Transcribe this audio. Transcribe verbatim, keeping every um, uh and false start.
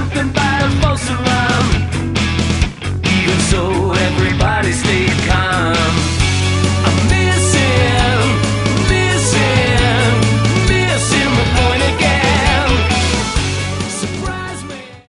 something by a false alarm. Even so, everybody stayed calm.